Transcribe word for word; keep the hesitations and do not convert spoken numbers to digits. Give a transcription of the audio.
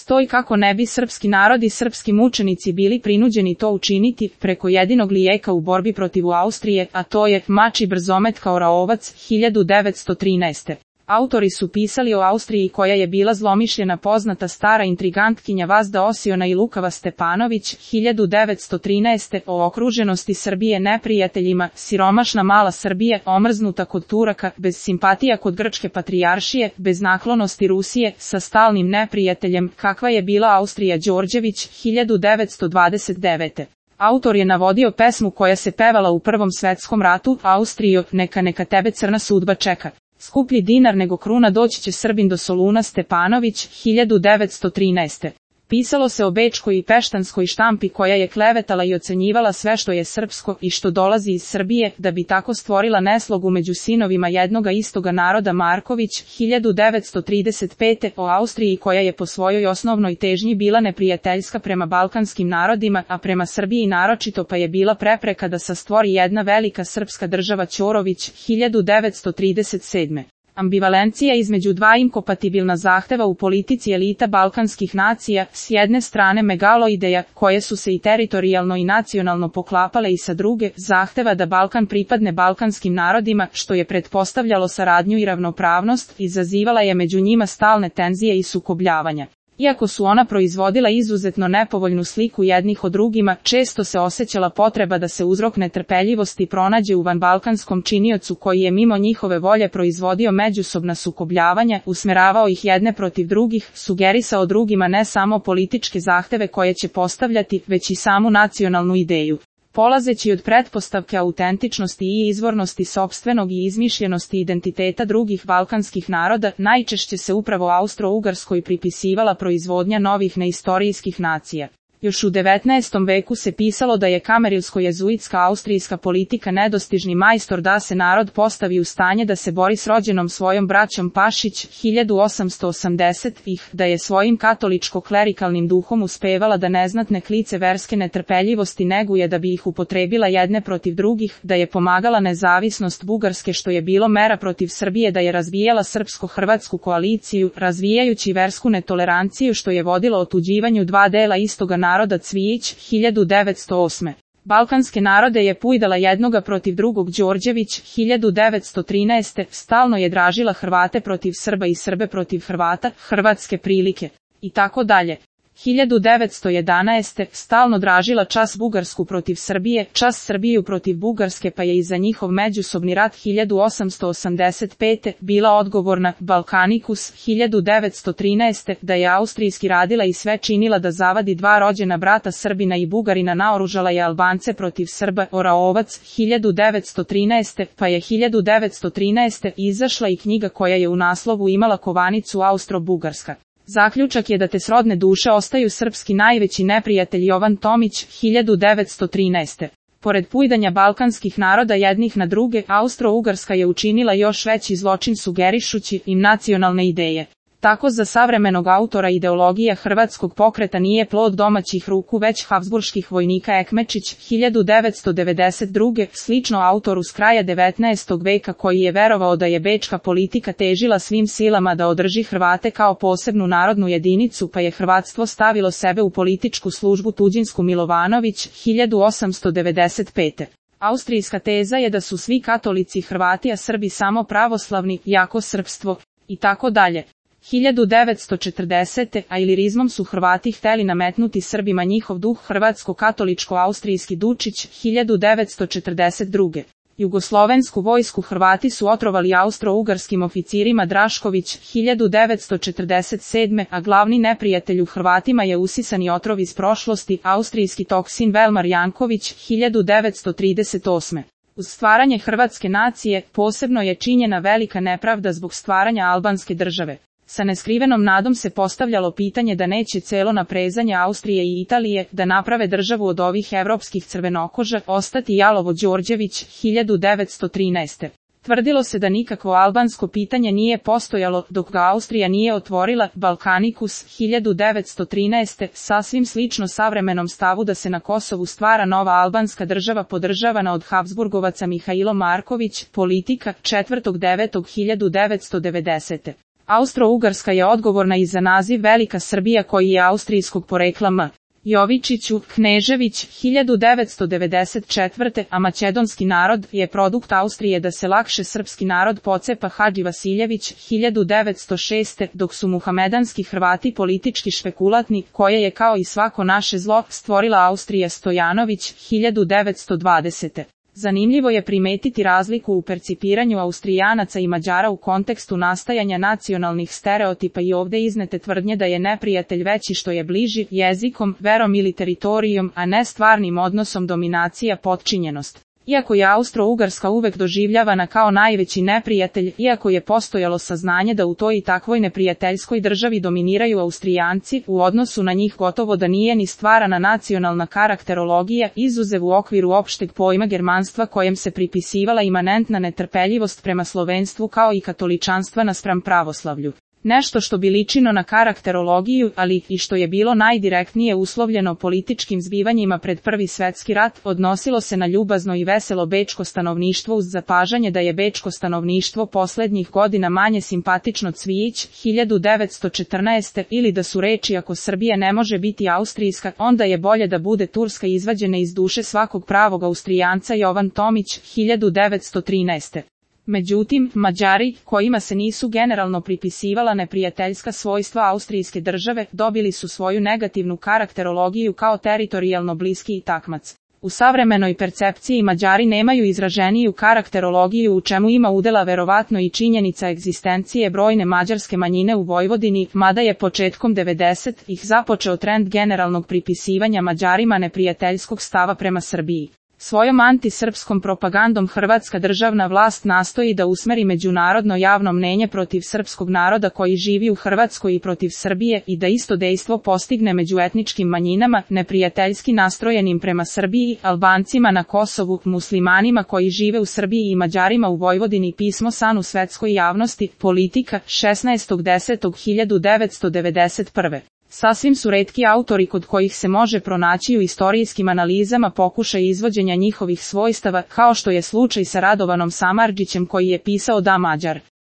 stoji kako ne bi srpski narod i srpski mučenici bili prinuđeni to učiniti preko jedinog lijeka u borbi protiv Austrije, a to je mač i brzometka Oraovac, hiljadu devetsto trinaeste. Autori su pisali o Austriji koja je bila zlomišljena poznata stara intrigantkinja Vazda Osiona i Lukava Stepanović, hiljadu devetsto trinaeste. O okruženosti Srbije neprijateljima, siromašna mala Srbije, omrznuta kod Turaka, bez simpatija kod grčke patrijaršije, bez naklonosti Rusije, sa stalnim neprijateljem, kakva je bila Austrija Đorđević, hiljadu devetsto dvadeset devete. Autor je navodio pesmu koja se pevala u Prvom svetskom ratu, Austrijo, neka neka tebe crna sudba čeka. Skuplji dinar nego kruna doći će Srbin do Soluna Stepanović, hiljadu devetsto trinaeste. Pisalo se o bečkoj i peštanskoj štampi koja je klevetala i ocenjivala sve što je srpsko i što dolazi iz Srbije, da bi tako stvorila neslogu među sinovima jednoga istoga naroda. Marković, hiljadu devetsto trideset pete. O Austriji koja je po svojoj osnovnoj težnji bila neprijateljska prema balkanskim narodima, a prema Srbiji naročito pa je bila prepreka da se stvori jedna velika srpska država. Ćorović, hiljadu devetsto trideset sedme. Ambivalencija između dva inkompatibilna zahteva u politici elita balkanskih nacija, s jedne strane megaloideja, koje su se i teritorijalno i nacionalno poklapale, i sa druge, zahteva da Balkan pripadne balkanskim narodima, što je pretpostavljalo saradnju i ravnopravnost, izazivala je među njima stalne tenzije i sukobljavanja. Iako su ona proizvodila izuzetno nepovoljnu sliku jednih o drugima, često se osjećala potreba da se uzrok netrpeljivosti pronađe u vanbalkanskom činiocu koji je mimo njihove volje proizvodio međusobna sukobljavanja, usmeravao ih jedne protiv drugih, sugerisao drugima ne samo političke zahteve koje će postavljati, već i samu nacionalnu ideju. Polazeći od pretpostavke autentičnosti i izvornosti sopstvenog i izmišljenosti identiteta drugih balkanskih naroda, najčešće se upravo Austro-Ugarskoj pripisivala proizvodnja novih neistorijskih nacija. Još u devetnaestom veku se pisalo da je kamerilsko-jezuitska austrijska politika nedostižni majstor da se narod postavi u stanje da se bori s rođenom svojom braćom. Pašić, hiljadu osamsto osamdeset. ih, da je svojim katoličko-klerikalnim duhom uspevala da neznatne klice verske netrpeljivosti neguje da bi ih upotrebila jedne protiv drugih, da je pomagala nezavisnost Bugarske što je bilo mera protiv Srbije, da je razvijala srpsko-hrvatsku koaliciju, razvijajući versku netoleranciju što je vodilo otuđivanju dva dela istoga naroda. Naroda. Cvijić, hiljadu devetsto osme. Balkanske narode je pujdala jednoga protiv drugog. Đorđević, hiljadu devetsto trinaeste. Stalno je dražila Hrvate protiv Srba i Srbe protiv Hrvata, hrvatske prilike, i tako dalje. hiljadu devetsto jedanaeste. Stalno dražila čas Bugarsku protiv Srbije, čas Srbiju protiv Bugarske, pa je i za njihov međusobni rat hiljadu osamsto osamdeset pete. bila odgovorna. Balkanikus, hiljadu devetsto trinaeste. da je austrijski radila i sve činila da zavadi dva rođena brata Srbina i Bugarina, naoružala je Albance protiv Srba. Oraovac, hiljadu devetsto trinaeste. pa je hiljadu devetsto trinaeste. izašla i knjiga koja je u naslovu imala kovanicu Austro-Bugarska. Zaključak je da te srodne duše ostaju srpski najveći neprijatelj. Jovan Tomić, hiljadu devetsto trinaeste. Pored pujdanja balkanskih naroda jednih na druge, Austro-Ugarska je učinila još veći zločin sugerišući im nacionalne ideje. Tako za savremenog autora ideologija hrvatskog pokreta nije plod domaćih ruku već habsburških vojnika. Ekmečić, hiljadu devetsto devedeset druge. Slično autoru s kraja devetnaestog veka koji je verovao da je bečka politika težila svim silama da održi Hrvate kao posebnu narodnu jedinicu, pa je hrvatstvo stavilo sebe u političku službu. Tuđinsku. Milovanović, hiljadu osamsto devedeset pete. Austrijska teza je da su svi katolici Hrvati a Srbi samo pravoslavni, jako srpstvo, i tako dalje. hiljadu devetsto četrdesete. a ilirizmom su Hrvati hteli nametnuti Srbima njihov duh. Hrvatsko-katoličko-austrijski Dučić, hiljadu devetsto četrdeset druge. Jugoslovensku vojsku Hrvati su otrovali austro-ugarskim oficirima. Drašković, hiljadu devetsto četrdeset sedme. a glavni neprijatelj u Hrvatima je usisani otrov iz prošlosti, austrijski toksin. Velmar Janković, hiljadu devetsto trideset osme. Uz stvaranje hrvatske nacije, posebno je činjena velika nepravda zbog stvaranja albanske države. Sa neskrivenom nadom se postavljalo pitanje da neće celo naprezanje Austrije i Italije, da naprave državu od ovih evropskih crvenokoža, ostati jalovo. Đorđević, hiljadu devetsto trinaeste. Tvrdilo se da nikakvo albansko pitanje nije postojalo, dok ga Austrija nije otvorila. Balkanikus, hiljadu devetsto trinaeste. Sasvim slično savremenom stavu da se na Kosovu stvara nova albanska država podržavana od Habsburgovaca. Mihailo Marković, Politika, četvrtog devetog hiljadu devetsto devedesete. Austro-Ugarska je odgovorna i za naziv Velika Srbija koji je austrijskog porekla M. Jovičiću, Knežević, hiljadu devetsto devedeset četvrte. a makedonski narod je produkt Austrije da se lakše srpski narod pocepa Hadži Vasiljević, hiljadu devetsto šeste. dok su muhamedanski Hrvati politički špekulatni, koje je kao i svako naše zlo stvorila Austrija Stojanović, hiljadu devetsto dvadesete. Zanimljivo je primetiti razliku u percipiranju Austrijanaca i Mađara u kontekstu nastajanja nacionalnih stereotipa i ovde iznete tvrdnje da je neprijatelj veći što je bliži jezikom, verom ili teritorijom, a ne stvarnim odnosom dominacija potčinjenost. Iako je Austro-Ugarska uvek doživljavana kao najveći neprijatelj, iako je postojalo saznanje da u toj i takvoj neprijateljskoj državi dominiraju Austrijanci, u odnosu na njih gotovo da nije ni stvarana nacionalna karakterologija, izuzev u okviru opšteg pojma germanstva kojem se pripisivala imanentna netrpeljivost prema slovenstvu kao i katoličanstva naspram pravoslavlju. Nešto što bi ličino na karakterologiju, ali i što je bilo najdirektnije uslovljeno političkim zbivanjima pred Prvi svetski rat, odnosilo se na ljubazno i veselo bečko stanovništvo uz zapažanje da je bečko stanovništvo poslednjih godina manje simpatično Cvijić, hiljadu devetsto četrnaeste. ili da su reči ako Srbija ne može biti austrijska, onda je bolje da bude turska izvađene iz duše svakog pravog Austrijanca Jovan Tomić, hiljadu devetsto trinaeste. Međutim, Mađari, kojima se nisu generalno pripisivala neprijateljska svojstva austrijske države, dobili su svoju negativnu karakterologiju kao teritorijalno bliski takmac. U savremenoj percepciji Mađari nemaju izraženiju karakterologiju u čemu ima udela verovatno i činjenica egzistencije brojne mađarske manjine u Vojvodini, mada je početkom devedesetih započeo trend generalnog pripisivanja Mađarima neprijateljskog stava prema Srbiji. Svojom antisrpskom propagandom hrvatska državna vlast nastoji da usmeri međunarodno javno mnenje protiv srpskog naroda koji živi u Hrvatskoj i protiv Srbije i da isto dejstvo postigne među etničkim manjinama, neprijateljski nastrojenim prema Srbiji, Albancima na Kosovu, muslimanima koji žive u Srbiji i Mađarima u Vojvodini. Pismo San u svetskoj javnosti, Politika, šesnaestog desetog hiljadu devetsto devedeset prve. Sasvim su retki autori kod kojih se može pronaći u istorijskim analizama pokušaj izvođenja njihovih svojstava, kao što je slučaj sa Radovanom Samardžićem koji je pisao da Mađar